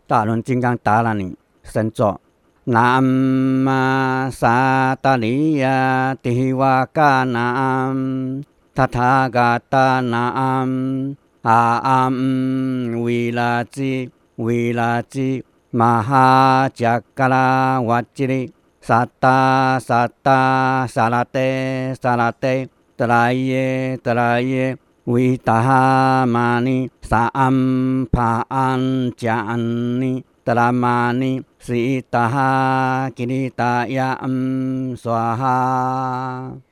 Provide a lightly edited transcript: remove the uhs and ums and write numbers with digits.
大轮金刚达拉尼神咒。南无萨达利亚提瓦嘎南塔塔嘎达南阿维拉吉玛哈加嘎拉瓦吉里萨达萨拉德德拉耶维达哈玛尼萨安帕安加安尼德拉玛尼西达哈吉里达亚刷哈。